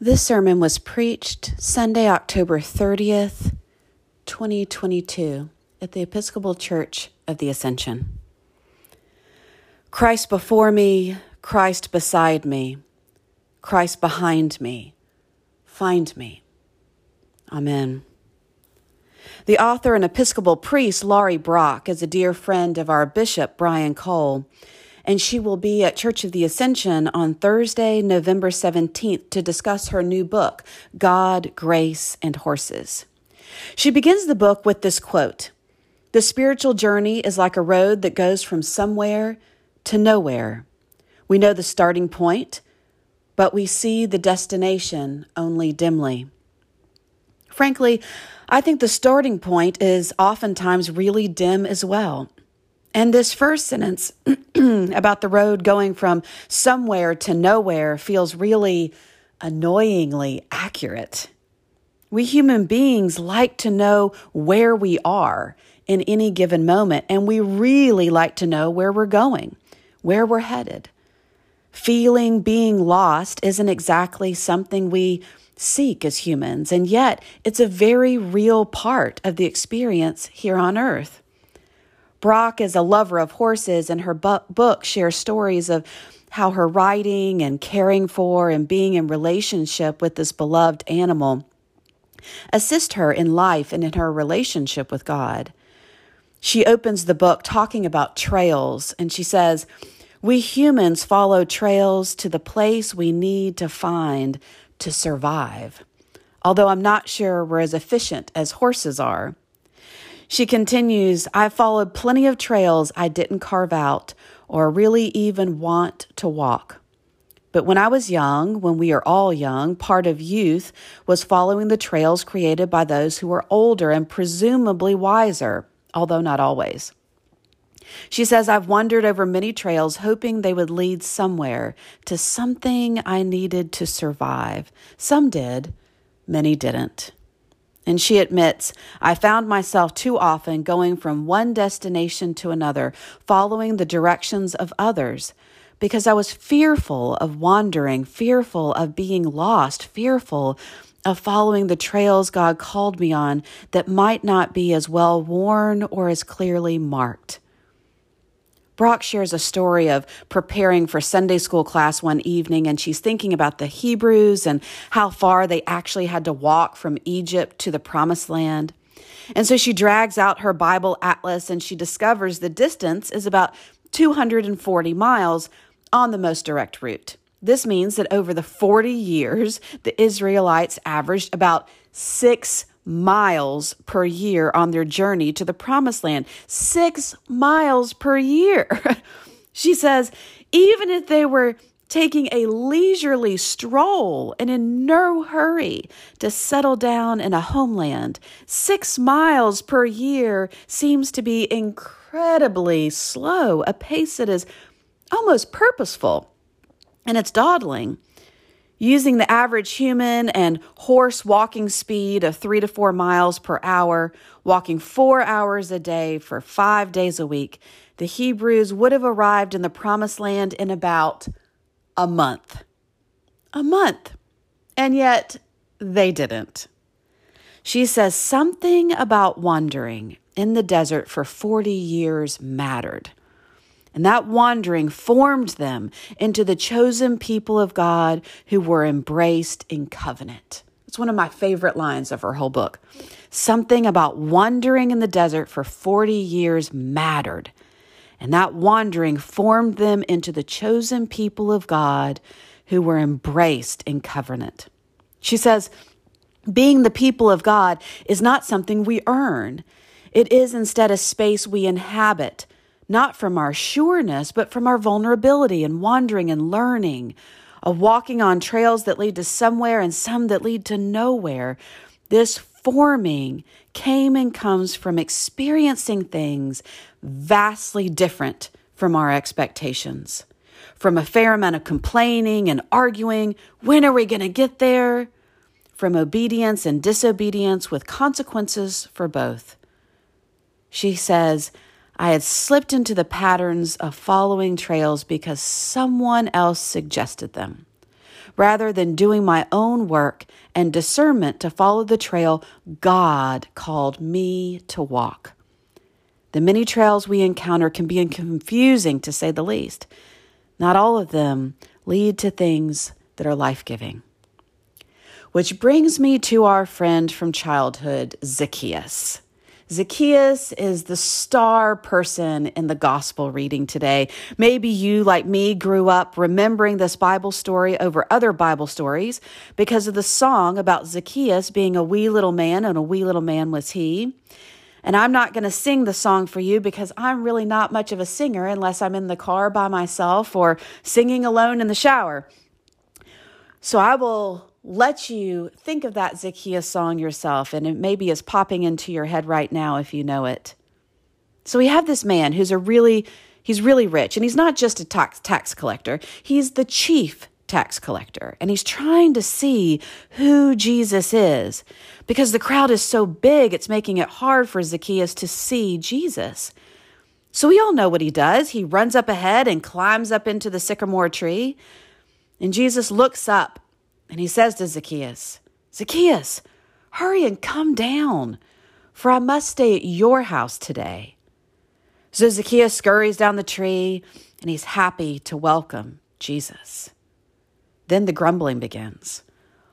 This sermon was preached Sunday, October 30th, 2022, at the Episcopal Church of the Ascension. Christ before me, Christ beside me, Christ behind me, find me. Amen. The author and Episcopal priest, Laurie Brock, is a dear friend of our Bishop, Brian Cole, and she will be at Church of the Ascension on Thursday, November 17th, to discuss her new book, God, Grace, and Horses. She begins the book with this quote: "The spiritual journey is like a road that goes from somewhere to nowhere. We know the starting point, but we see the destination only dimly." Frankly, I think the starting point is oftentimes really dim as well. And this first sentence about the road going from somewhere to nowhere feels really annoyingly accurate. We human beings like to know where we are in any given moment, and we really like to know where we're going, where we're headed. Being lost isn't exactly something we seek as humans, and yet it's a very real part of the experience here on earth. Brock is a lover of horses, and her book shares stories of how her riding and caring for and being in relationship with this beloved animal assist her in life and in her relationship with God. She opens the book talking about trails, and she says, "We humans follow trails to the place we need to find to survive, although I'm not sure we're as efficient as horses are." She continues, "I've followed plenty of trails I didn't carve out or really even want to walk. But when I was young, when we are all young, part of youth was following the trails created by those who were older and presumably wiser, although not always." She says, "I've wandered over many trails hoping they would lead somewhere to something I needed to survive. Some did, many didn't." And she admits, "I found myself too often going from one destination to another, following the directions of others, because I was fearful of wandering, fearful of being lost, fearful of following the trails God called me on that might not be as well worn or as clearly marked." Brock shares a story of preparing for Sunday school class one evening, and she's thinking about the Hebrews and how far they actually had to walk from Egypt to the Promised Land. And so she drags out her Bible atlas, and she discovers the distance is about 240 miles on the most direct route. This means that over the 40 years, the Israelites averaged about 6 miles per year on their journey to the Promised Land. 6 miles per year. She says, even if they were taking a leisurely stroll and in no hurry to settle down in a homeland, 6 miles per year seems to be incredibly slow, a pace that is almost purposeful, and it's dawdling. Using the average human and horse walking speed of 3 to 4 miles per hour, walking 4 hours a day for 5 days a week, the Hebrews would have arrived in the Promised Land in about a month. A month. And yet they didn't. She says something about wandering in the desert for 40 years mattered. And that wandering formed them into the chosen people of God who were embraced in covenant. It's one of my favorite lines of her whole book. Something about wandering in the desert for 40 years mattered. And that wandering formed them into the chosen people of God who were embraced in covenant. She says, being the people of God is not something we earn. It is instead a space we inhabit, not from our sureness, but from our vulnerability and wandering and learning, of walking on trails that lead to somewhere and some that lead to nowhere. This forming came and comes from experiencing things vastly different from our expectations. From a fair amount of complaining and arguing, when are we going to get there? From obedience and disobedience with consequences for both. She says, I had slipped into the patterns of following trails because someone else suggested them. rather than doing my own work and discernment to follow the trail God called me to walk. The many trails we encounter can be confusing, to say the least. Not all of them lead to things that are life-giving. Which brings me to our friend from childhood, Zacchaeus. Zacchaeus is the star person in the gospel reading today. Maybe you, like me, grew up remembering this Bible story over other Bible stories because of the song about Zacchaeus being a wee little man, and a wee little man was he. And I'm not going to sing the song for you because I'm really not much of a singer unless I'm in the car by myself or singing alone in the shower. So I will let you think of that Zacchaeus song yourself, and it maybe is popping into your head right now if you know it. So we have this man who's really rich, and he's not just a tax collector. He's the chief tax collector, and he's trying to see who Jesus is because the crowd is so big, it's making it hard for Zacchaeus to see Jesus. So we all know what he does. He runs up ahead and climbs up into the sycamore tree, and Jesus looks up and he says to Zacchaeus, "Zacchaeus, hurry and come down, for I must stay at your house today." So Zacchaeus scurries down the tree, and he's happy to welcome Jesus. Then the grumbling begins.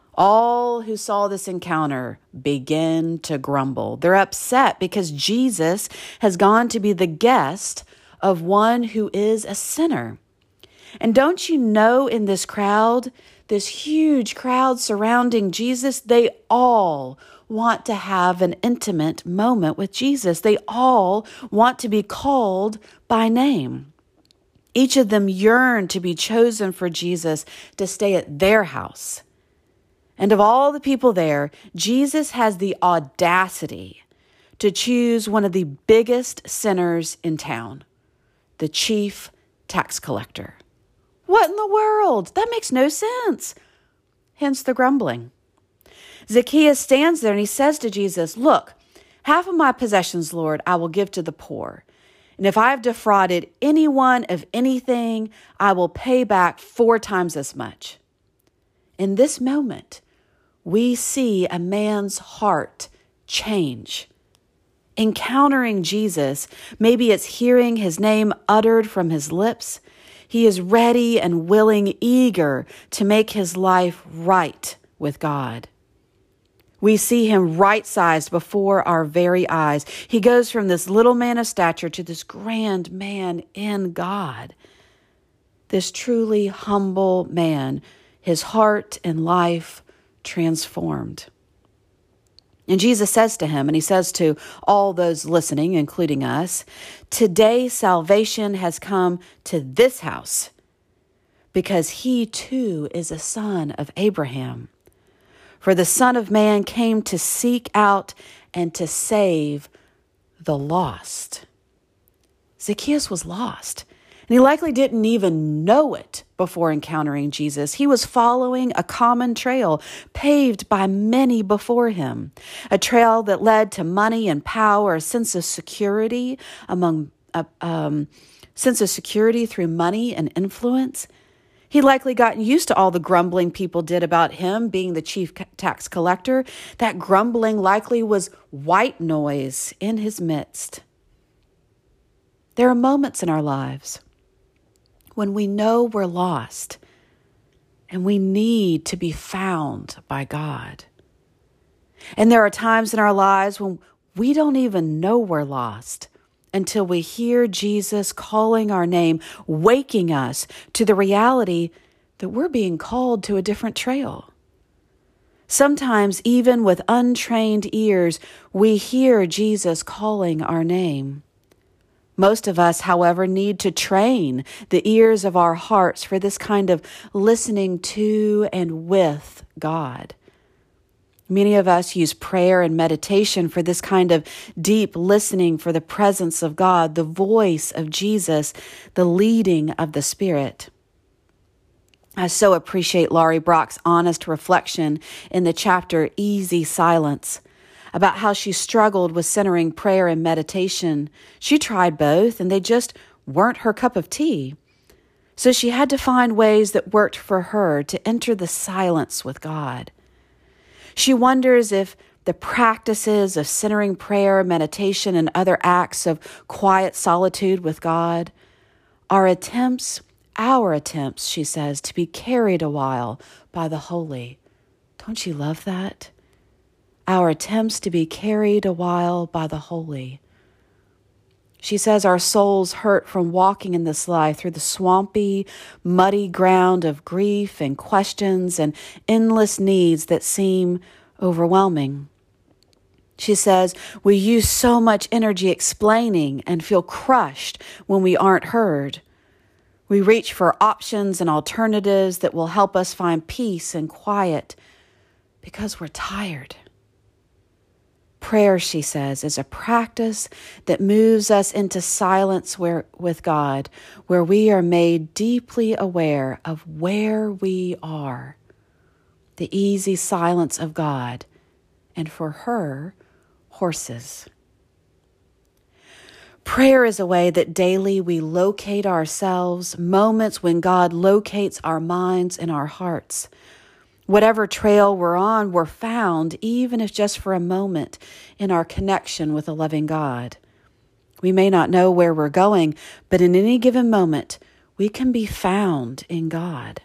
All who saw this encounter begin to grumble. They're upset because Jesus has gone to be the guest of one who is a sinner. And don't you know, in this crowd, this huge crowd surrounding Jesus, they all want to have an intimate moment with Jesus. They all want to be called by name. Each of them yearn to be chosen for Jesus to stay at their house. And of all the people there, Jesus has the audacity to choose one of the biggest sinners in town, the chief tax collector. What in the world? That makes no sense. Hence the grumbling. Zacchaeus stands there and he says to Jesus, "Look, half of my possessions, Lord, I will give to the poor. And if I have defrauded anyone of anything, I will pay back 4 times as much." In this moment, we see a man's heart change. Encountering Jesus, maybe it's hearing his name uttered from his lips. He is ready and willing, eager to make his life right with God. We see him right-sized before our very eyes. He goes from this little man of stature to this grand man in God. This truly humble man, his heart and life transformed. And Jesus says to him, and he says to all those listening, including us, "Today salvation has come to this house, because he too is a son of Abraham. For the Son of Man came to seek out and to save the lost." Zacchaeus was lost, and he likely didn't even know it before encountering Jesus. He was following a common trail paved by many before him, a trail that led to money and power, a sense of security through money and influence. He'd likely gotten used to all the grumbling people did about him being the chief tax collector. That grumbling likely was white noise in his midst. There are moments in our lives when we know we're lost and we need to be found by God. And there are times in our lives when we don't even know we're lost until we hear Jesus calling our name, waking us to the reality that we're being called to a different trail. Sometimes, even with untrained ears, we hear Jesus calling our name. Most of us, however, need to train the ears of our hearts for this kind of listening to and with God. Many of us use prayer and meditation for this kind of deep listening for the presence of God, the voice of Jesus, the leading of the Spirit. I so appreciate Laurie Brock's honest reflection in the chapter Easy Silence about how she struggled with centering prayer and meditation. She tried both, and they just weren't her cup of tea. So she had to find ways that worked for her to enter the silence with God. She wonders if the practices of centering prayer, meditation, and other acts of quiet solitude with God are our attempts, she says, to be carried a while by the holy. Don't you love that? Our attempts to be carried a while by the holy. She says our souls hurt from walking in this life through the swampy, muddy ground of grief and questions and endless needs that seem overwhelming. She says we use so much energy explaining and feel crushed when we aren't heard. We reach for options and alternatives that will help us find peace and quiet because we're tired. Prayer, she says, is a practice that moves us into silence with God, where we are made deeply aware of where we are. The easy silence of God, and for her, horses. Prayer is a way that daily we locate ourselves, moments when God locates our minds and our hearts. Whatever trail we're on, we're found, even if just for a moment, in our connection with a loving God. We may not know where we're going, but in any given moment, we can be found in God.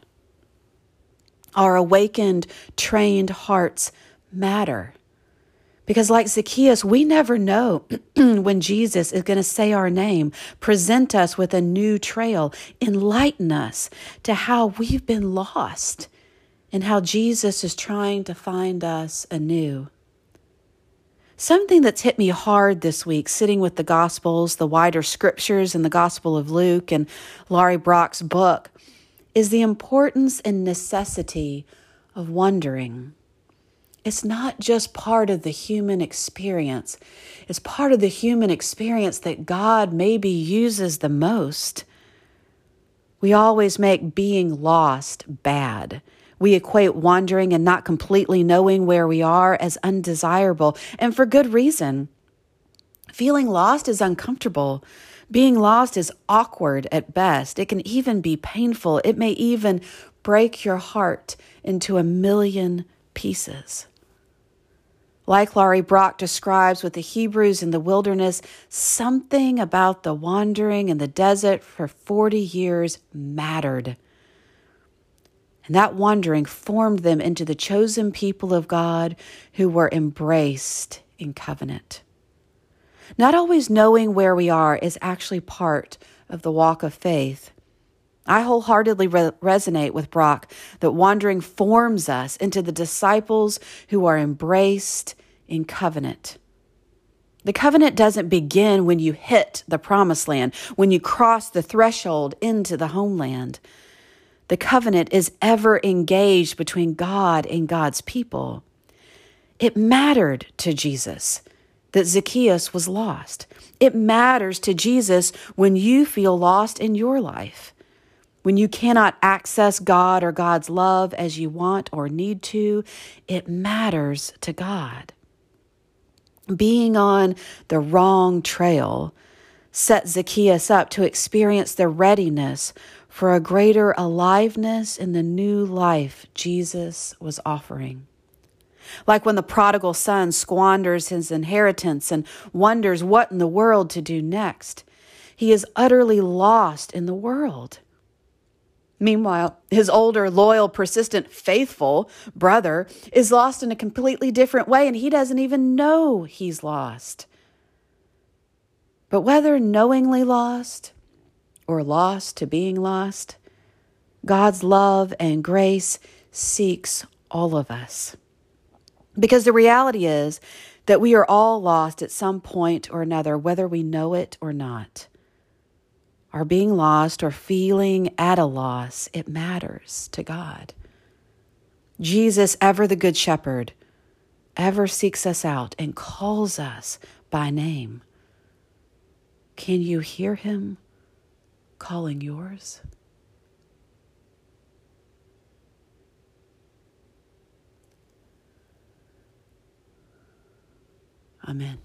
Our awakened, trained hearts matter. Because like Zacchaeus, we never know when Jesus is going to say our name, present us with a new trail, enlighten us to how we've been lost and how Jesus is trying to find us anew. Something that's hit me hard this week, sitting with the Gospels, the wider scriptures in the Gospel of Luke and Laurie Brock's book, is the importance and necessity of wondering. It's not just part of the human experience. It's part of the human experience that God maybe uses the most. We always make being lost bad. We equate wandering and not completely knowing where we are as undesirable, and for good reason. Feeling lost is uncomfortable. Being lost is awkward at best. It can even be painful. It may even break your heart into a million pieces. Like Laurie Brock describes with the Hebrews in the wilderness, something about the wandering in the desert for 40 years mattered. And that wandering formed them into the chosen people of God who were embraced in covenant. Not always knowing where we are is actually part of the walk of faith. I wholeheartedly resonate with Brock that wandering forms us into the disciples who are embraced in covenant. The covenant doesn't begin when you hit the promised land, when you cross the threshold into the homeland. The covenant is ever engaged between God and God's people. It mattered to Jesus that Zacchaeus was lost. It matters to Jesus when you feel lost in your life. When you cannot access God or God's love as you want or need to, it matters to God. Being on the wrong trail set Zacchaeus up to experience the readiness for a greater aliveness in the new life Jesus was offering. Like when the prodigal son squanders his inheritance and wonders what in the world to do next. He is utterly lost in the world. Meanwhile, his older, loyal, persistent, faithful brother is lost in a completely different way, and he doesn't even know he's lost. But whether knowingly lost or lost to being lost, God's love and grace seeks all of us. Because the reality is that we are all lost at some point or another, whether we know it or not. Our being lost or feeling at a loss, it matters to God. Jesus, ever the Good Shepherd, ever seeks us out and calls us by name. Can you hear him calling yours? Amen.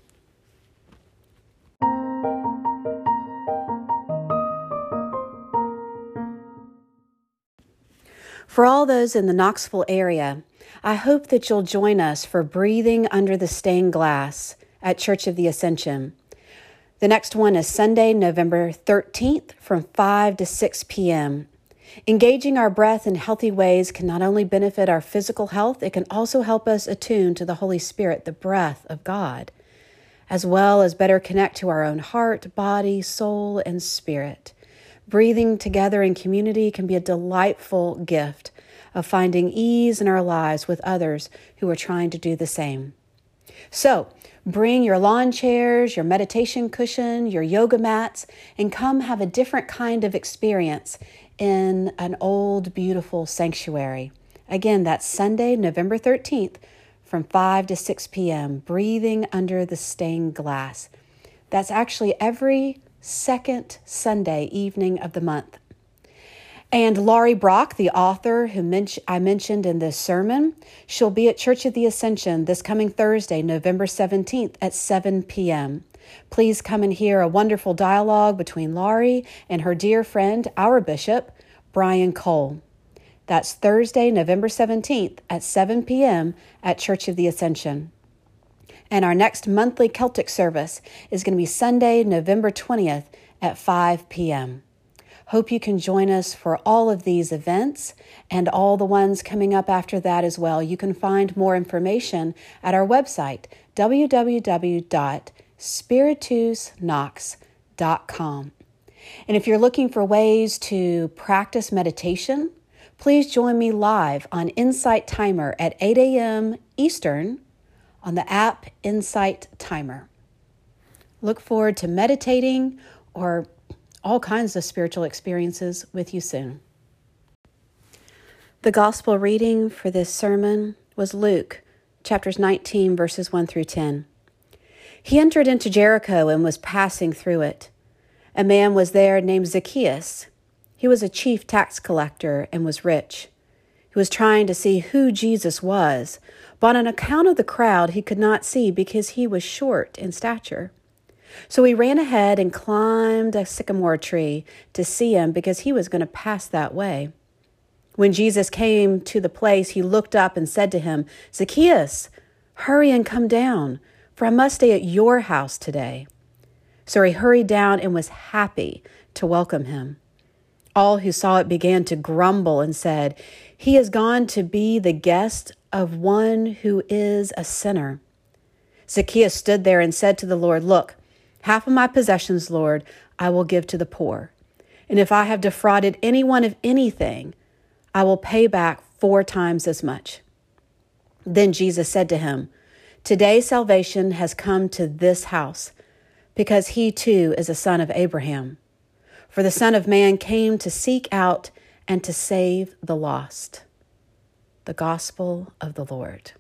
For all those in the Knoxville area, I hope that you'll join us for Breathing Under the Stained Glass at Church of the Ascension. The next one is Sunday, November 13th from 5 to 6 p.m. Engaging our breath in healthy ways can not only benefit our physical health, it can also help us attune to the Holy Spirit, the breath of God, as well as better connect to our own heart, body, soul, and spirit. Breathing together in community can be a delightful gift of finding ease in our lives with others who are trying to do the same. So, bring your lawn chairs, your meditation cushion, your yoga mats, and come have a different kind of experience in an old, beautiful sanctuary. Again, that's Sunday, November 13th from 5 to 6 p.m., Breathing Under the Stained Glass. That's actually every second Sunday evening of the month. And Laurie Brock, the author who I mentioned in this sermon, she'll be at Church of the Ascension this coming Thursday, November 17th at 7 p.m. Please come and hear a wonderful dialogue between Laurie and her dear friend, our bishop, Brian Cole. That's Thursday, November 17th at 7 p.m. at Church of the Ascension. And our next monthly Celtic service is going to be Sunday, November 20th at 5 p.m. Hope you can join us for all of these events and all the ones coming up after that as well. You can find more information at our website, www.spiritusknox.com. And if you're looking for ways to practice meditation, please join me live on Insight Timer at 8 a.m. Eastern on the app Insight Timer. Look forward to meditating or all kinds of spiritual experiences with you soon. The gospel reading for this sermon was Luke, chapters 19, verses 1 through 10. He entered into Jericho and was passing through it. A man was there named Zacchaeus. He was a chief tax collector and was rich. He was trying to see who Jesus was, but on account of the crowd, he could not see because he was short in stature. So he ran ahead and climbed a sycamore tree to see him because he was going to pass that way. When Jesus came to the place, he looked up and said to him, "Zacchaeus, hurry and come down, for I must stay at your house today." So he hurried down and was happy to welcome him. All who saw it began to grumble and said, "He has gone to be the guest of one who is a sinner." Zacchaeus stood there and said to the Lord, "Look, half of my possessions, Lord, I will give to the poor. And if I have defrauded anyone of anything, I will pay back 4 times as much." Then Jesus said to him, "Today salvation has come to this house, because he too is a son of Abraham. For the Son of Man came to seek out and to save the lost." The Gospel of the Lord.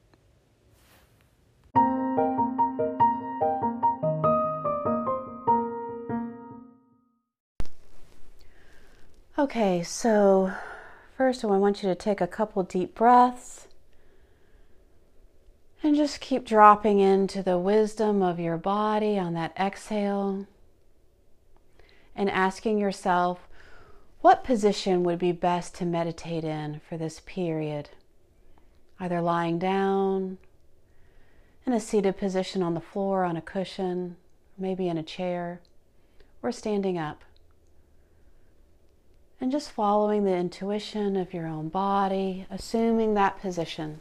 Okay, so first I want you to take a couple deep breaths and just keep dropping into the wisdom of your body on that exhale and asking yourself, what position would be best to meditate in for this period? Either lying down, in a seated position on the floor, on a cushion, maybe in a chair, or standing up. And just following the intuition of your own body, assuming that position.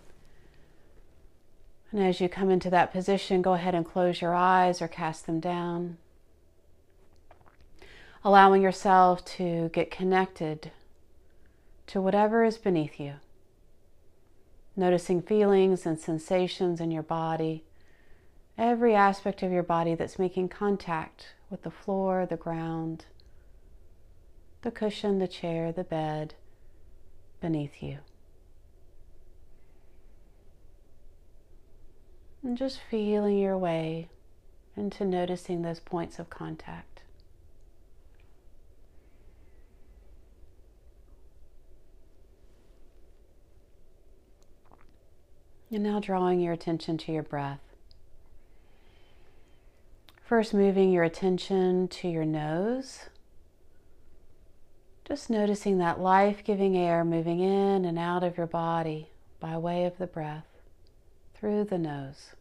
And as you come into that position, go ahead and close your eyes or cast them down. Allowing yourself to get connected to whatever is beneath you. Noticing feelings and sensations in your body, every aspect of your body that's making contact with the floor, the ground, the cushion, the chair, the bed beneath you. And just feeling your way into noticing those points of contact. And now drawing your attention to your breath. First moving your attention to your nose. Just noticing that life-giving air moving in and out of your body by way of the breath through the nose.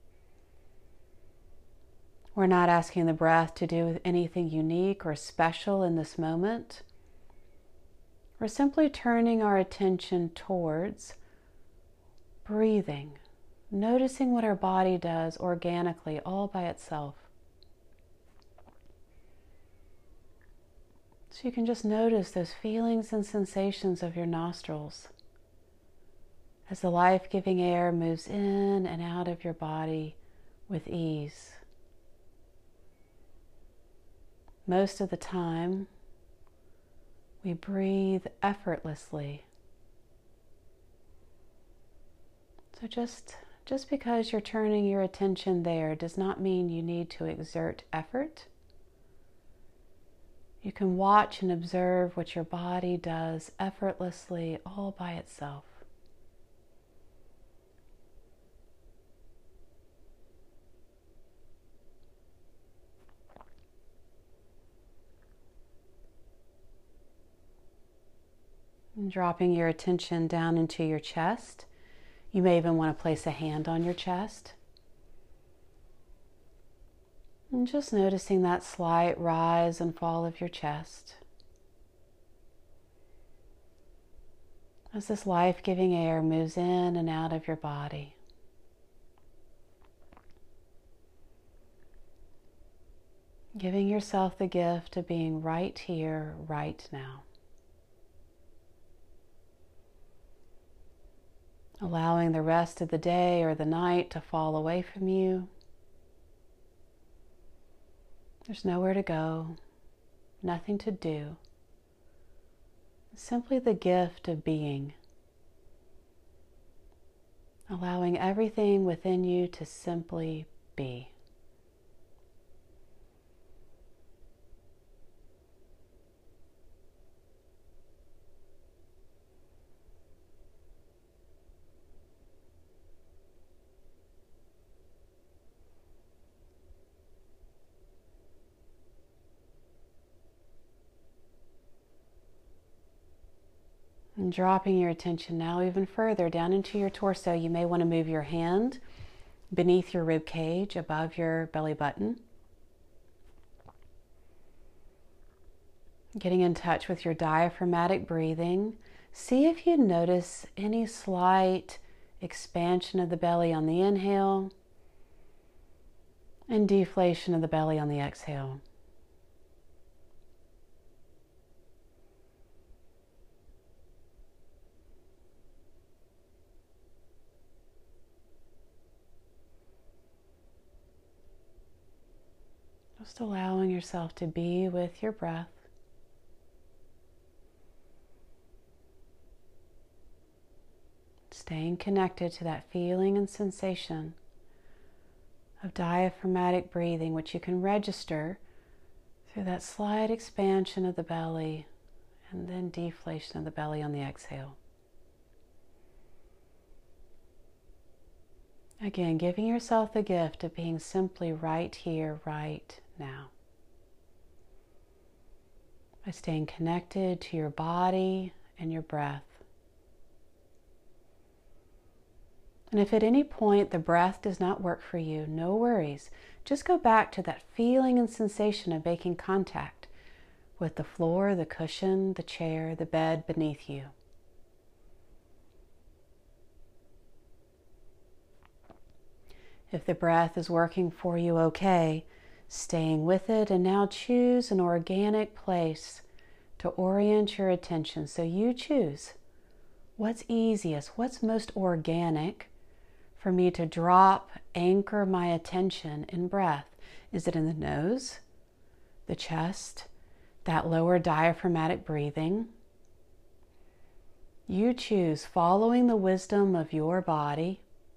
We're not asking the breath to do anything unique or special in this moment. We're simply turning our attention towards breathing, noticing what our body does organically all by itself. So you can just notice those feelings and sensations of your nostrils as the life-giving air moves in and out of your body with ease. Most of the time, we breathe effortlessly. So just because you're turning your attention there does not mean you need to exert effort. You can watch and observe what your body does effortlessly all by itself. And dropping your attention down into your chest. You may even want to place a hand on your chest. And just noticing that slight rise and fall of your chest. As this life-giving air moves in and out of your body. Giving yourself the gift of being right here, right now. Allowing the rest of the day or the night to fall away from you. There's nowhere to go, nothing to do. Simply the gift of being. Allowing everything within you to simply be. And dropping your attention now even further down into your torso, you may want to move your hand beneath your rib cage, above your belly button. Getting in touch with your diaphragmatic breathing. See if you notice any slight expansion of the belly on the inhale and deflation of the belly on the exhale. Just allowing yourself to be with your breath. Staying connected to that feeling and sensation of diaphragmatic breathing, which you can register through that slight expansion of the belly and then deflation of the belly on the exhale. Again, giving yourself the gift of being simply right here, right now. By staying connected to your body and your breath. And if at any point the breath does not work for you, no worries. Just go back to that feeling and sensation of making contact with the floor, the cushion, the chair, the bed beneath you. If the breath is working for you okay, staying with it, and now choose an organic place to orient your attention. So you choose what's easiest, what's most organic for me to drop, anchor my attention in breath. Is it in the nose, the chest, that lower diaphragmatic breathing? You choose, following the wisdom of your body,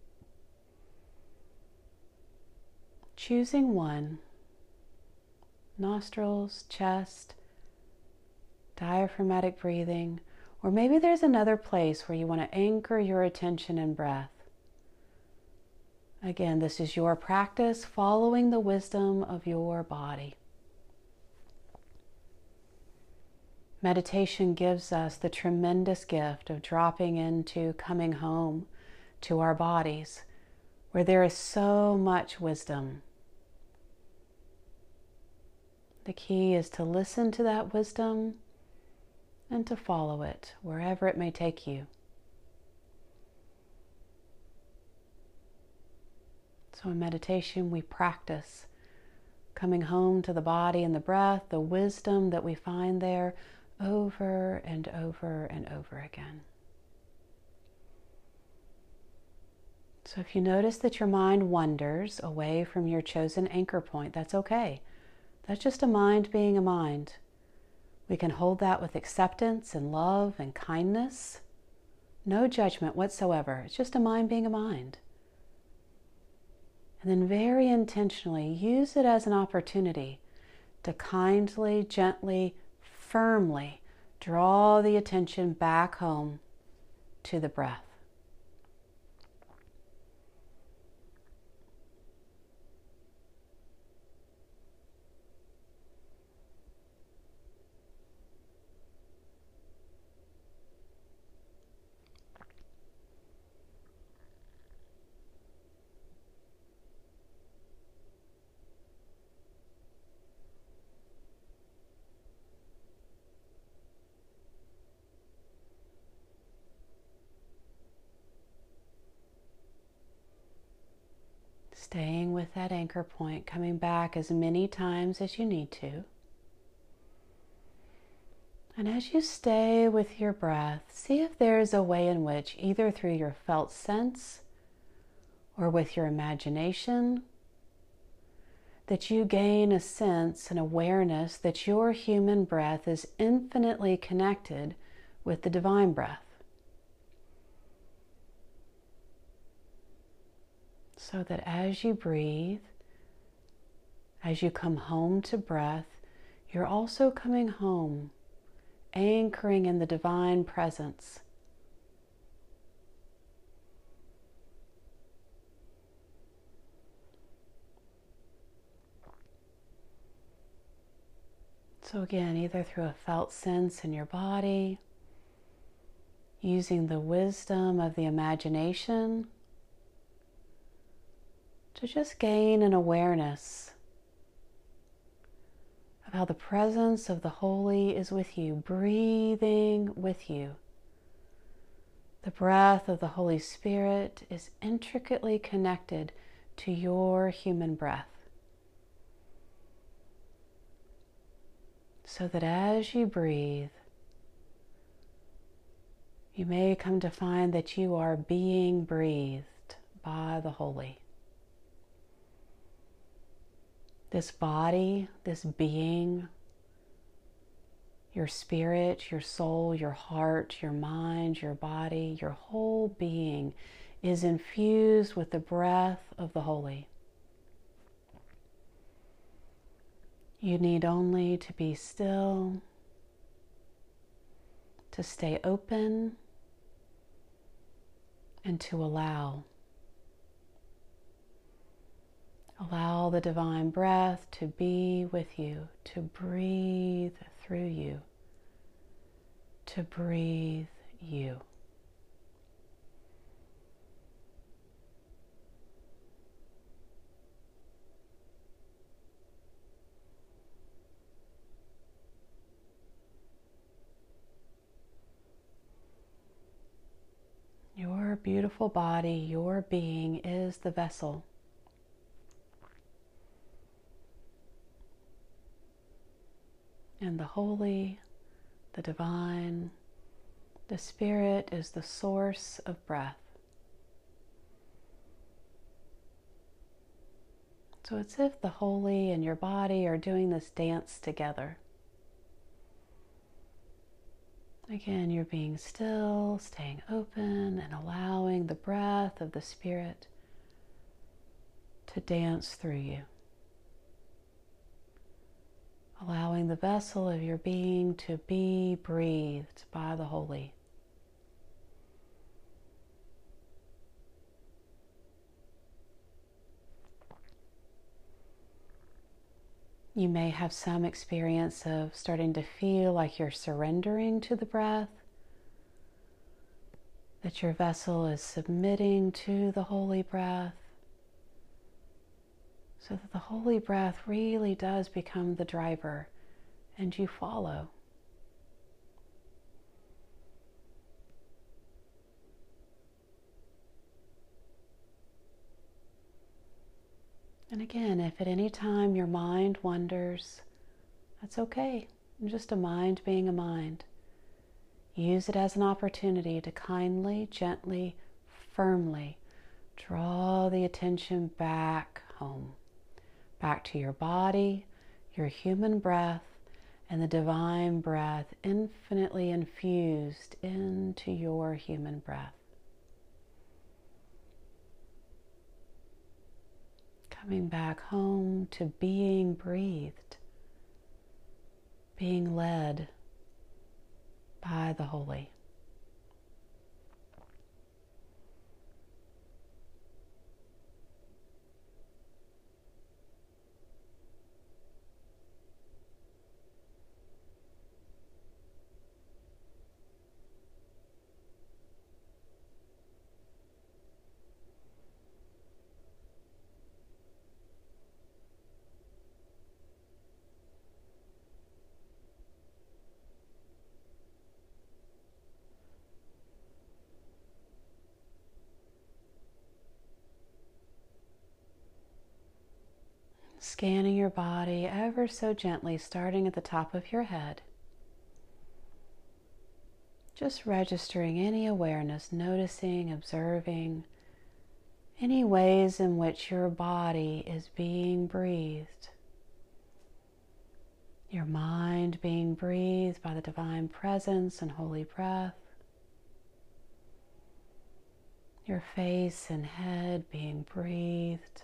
choosing one. Nostrils, chest, diaphragmatic breathing, or maybe there's another place where you want to anchor your attention in breath. Again, this is your practice, following the wisdom of your body. Meditation gives us the tremendous gift of dropping into coming home to our bodies, where there is so much wisdom. The key is to listen to that wisdom and to follow it wherever it may take you. So in meditation, we practice coming home to the body and the breath, the wisdom that we find there over and over and over again. So if you notice that your mind wanders away from your chosen anchor point, that's okay. That's just a mind being a mind. We can hold that with acceptance and love and kindness. No judgment whatsoever. It's just a mind being a mind. And then very intentionally use it as an opportunity to kindly, gently, firmly draw the attention back home to the breath. Staying with that anchor point, coming back as many times as you need to. And as you stay with your breath, see if there is a way in which, either through your felt sense or with your imagination, that you gain a sense and awareness that your human breath is infinitely connected with the divine breath. So that as you breathe, as you come home to breath, you're also coming home, anchoring in the divine presence. So again, either through a felt sense in your body, using the wisdom of the imagination, to just gain an awareness of how the presence of the Holy is with you, breathing with you. The breath of the Holy Spirit is intricately connected to your human breath. So that as you breathe, you may come to find that you are being breathed by the Holy. This body, this being, your spirit, your soul, your heart, your mind, your body, your whole being is infused with the breath of the Holy. You need only to be still, to stay open, and to allow. Allow the divine breath to be with you, to breathe through you, to breathe you. Your beautiful body, your being is the vessel. And the Holy, the Divine, the Spirit is the source of breath. So it's as if the Holy and your body are doing this dance together. Again, you're being still, staying open, and allowing the breath of the Spirit to dance through you. Allowing the vessel of your being to be breathed by the Holy. You may have some experience of starting to feel like you're surrendering to the breath, that your vessel is submitting to the holy breath, so that the holy breath really does become the driver and you follow. And again, if at any time your mind wanders, that's okay. Just a mind being a mind. Use it as an opportunity to kindly, gently, firmly draw the attention back home, back to your body, your human breath, and the divine breath infinitely infused into your human breath. Coming back home to being breathed, being led by the holy. Scanning your body ever so gently, starting at the top of your head. Just registering any awareness, noticing, observing any ways in which your body is being breathed. Your mind being breathed by the divine presence and holy breath. Your face and head being breathed.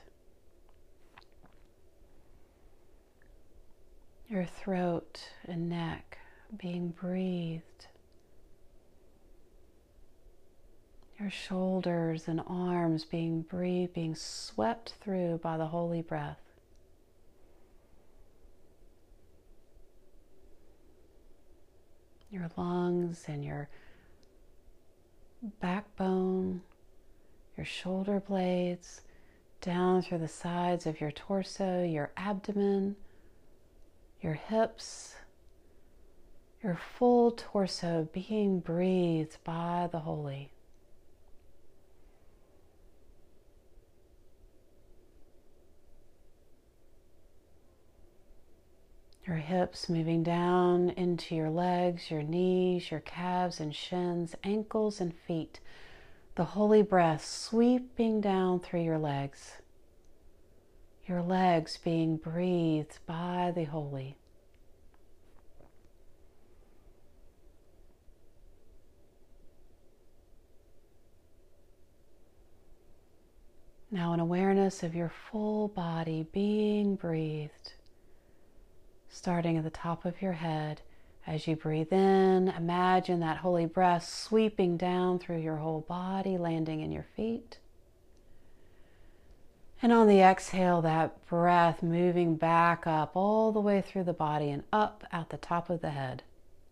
Your throat and neck being breathed. Your shoulders and arms being breathed, being swept through by the holy breath. Your lungs and your backbone, your shoulder blades, down through the sides of your torso, your abdomen, your hips, your full torso being breathed by the holy. Your hips moving down into your legs, your knees, your calves and shins, ankles and feet. The holy breath sweeping down through your legs being breathed by the holy. Now an awareness of your full body being breathed, starting at the top of your head. As you breathe in, imagine that holy breath sweeping down through your whole body, landing in your feet. And on the exhale, that breath moving back up all the way through the body and up out the top of the head.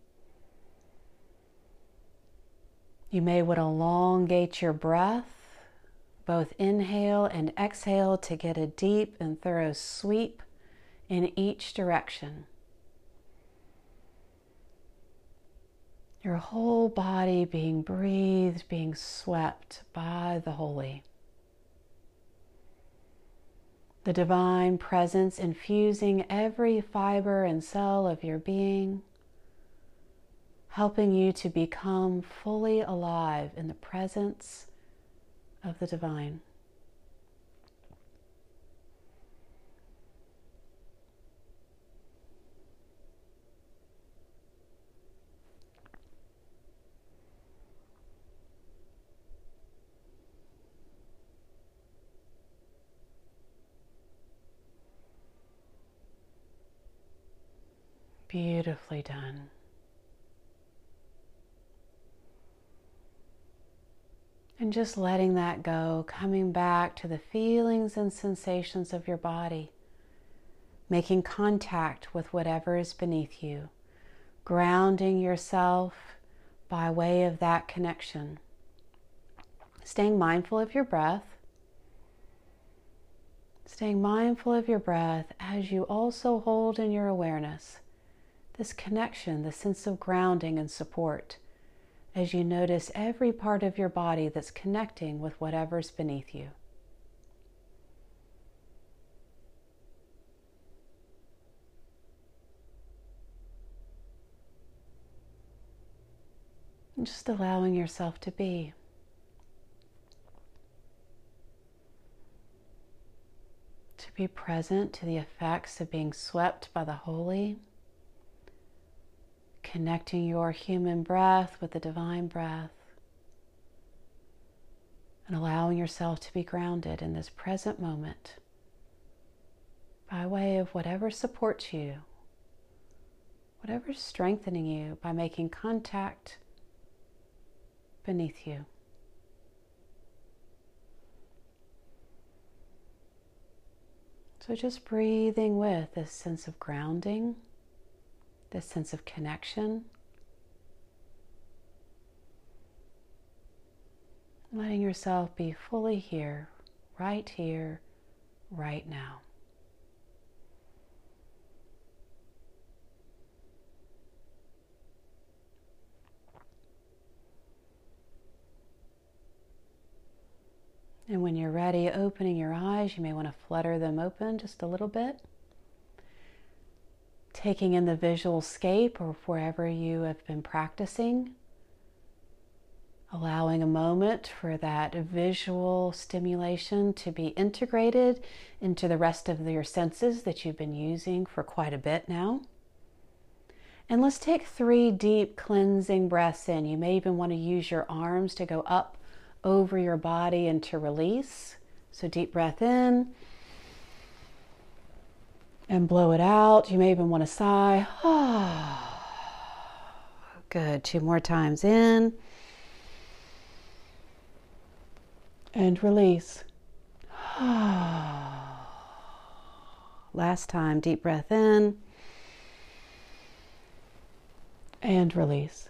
You may want to elongate your breath, both inhale and exhale, to get a deep and thorough sweep in each direction. Your whole body being breathed, being swept by the holy. The divine presence infusing every fiber and cell of your being, helping you to become fully alive in the presence of the divine. Beautifully done. And just letting that go, coming back to the feelings and sensations of your body. making contact with whatever is beneath you, grounding yourself by way of that connection. Staying mindful of your breath. Staying mindful of your breath as you also hold in your awareness this connection, the sense of grounding and support, as you notice every part of your body that's connecting with whatever's beneath you. And just allowing yourself to be. To be present to the effects of being swept by the holy, connecting your human breath with the divine breath, and allowing yourself to be grounded in this present moment by way of whatever supports you, whatever's strengthening you by making contact beneath you. So just breathing with this sense of grounding, this sense of connection, letting yourself be fully here, right now. And when you're ready, opening your eyes, you may want to flutter them open just a little bit. Taking in the visual scape or wherever you have been practicing. Allowing a moment for that visual stimulation to be integrated into the rest of your senses that you've been using for quite a bit now. And let's take 3 deep cleansing breaths in. You may even want to use your arms to go up over your body and to release. So deep breath in and blow it out. You may even want to sigh. Good. 2 more times in and release. Last time, deep breath in and release.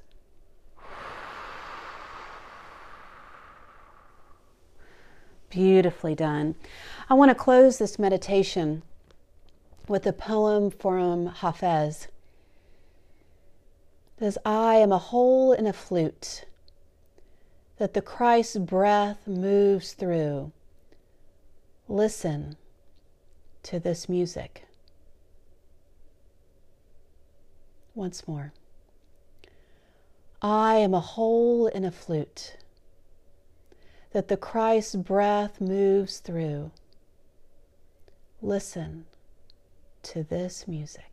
Beautifully done. I want to close this meditation with a poem from Hafez. It says, I am a hole in a flute that the Christ's breath moves through. Listen to this music. Once more. I am a hole in a flute that the Christ's breath moves through. Listen to this music.